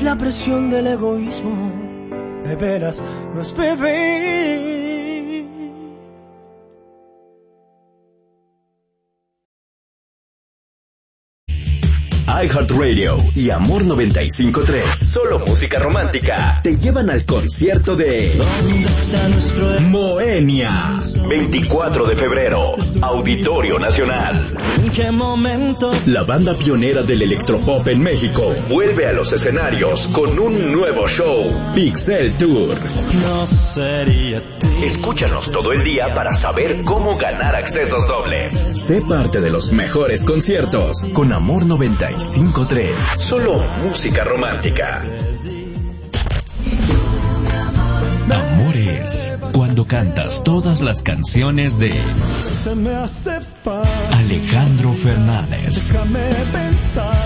la presión del egoísmo de veras no es vivir. iHeartRadio y Amor 95.3, solo música romántica, te llevan al concierto de Moenia. 24 de febrero, Auditorio Nacional. ¿En qué momento? La banda pionera del electropop en México vuelve a los escenarios con un nuevo show, Pixel Tour. No sería ti. Escúchanos todo el día para saber cómo ganar accesos dobles. Sé parte de los mejores conciertos con Amor 95.3. Solo música romántica. Amor es cuando cantas todas las canciones de Se me hace fácil. Alejandro Fernández. Déjame pensar.